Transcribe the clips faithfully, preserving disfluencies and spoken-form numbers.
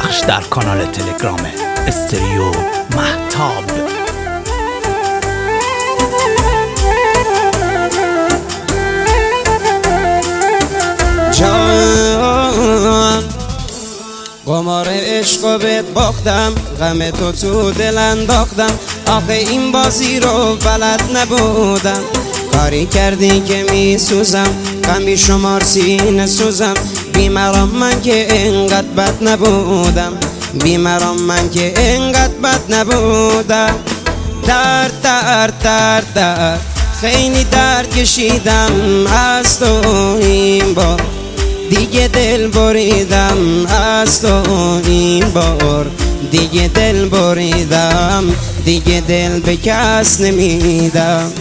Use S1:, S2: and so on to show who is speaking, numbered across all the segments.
S1: پخش در کانال تلگرام استریو مهتاب.
S2: جان قمار عشق بهت باختم، غم تو تو دل انداختم، آخه این بازی رو بلد نبودم. کاری کردی که می سوزم، غمی شمار سینه سوزم. بیمرام من که اینقدر بد نبودم، بیمرام من که اینقدر بد نبودم. درد درد درد درد خیلی درد کشیدم از تو این بار، دیگه دل بریدم از تو این بار، دیگه دل بریدم، دیگه دل به کس نمیدم.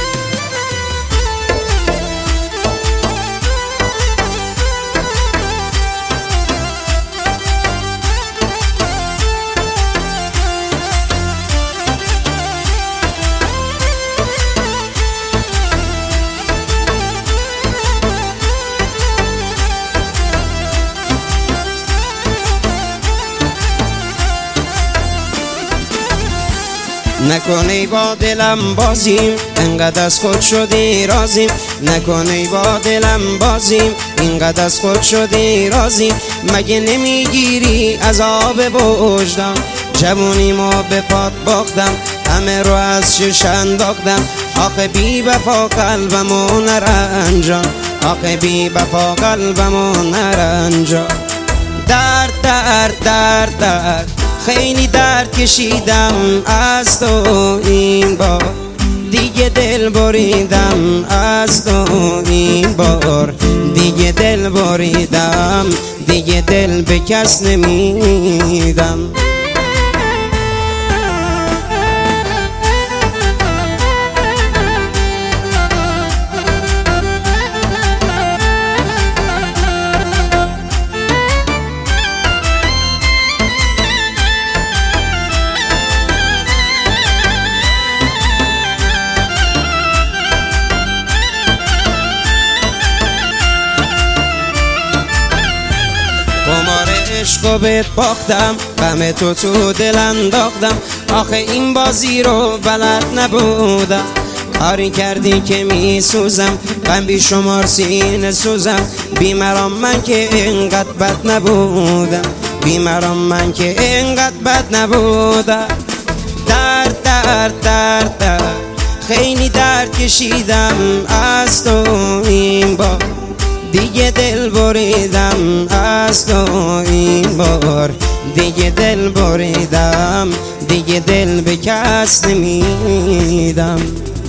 S2: نکنی با دلم بازیم، انقدر از خود شدی رازیم. نکنی با دلم بازیم، اینقدر از خود شدی رازیم. مگه نمیگیری عذاب وجدان؟ جوونی ما به پات باختم، همه رو از شش انداختم. آخه بی وفا قلبمو نرنجان، آخه بی وفا قلبمو نرنجان. درد درد درد درد خیلی درد کشیدم از تو این بار، دیگه دل بریدم از تو این بار، دیگه دل بریدم، دیگه دل به کس نمیدم. قمار عشق بهت باختم، غم تو تو دل انداختم. آخه این بازی رو بلد نبودم. کاری کردی که می سوزم، غم بی شمار سینه سوزم. بیمرام من که اینقدر بد نبودم، بیمرام من که اینقدر بد نبودم. درد درد درد درد خیلی درد کشیدم از تو این بار، دیگه دل بریدم از تو این بار، دیگه دل بریدم، دیگه دل به کس نمیدم.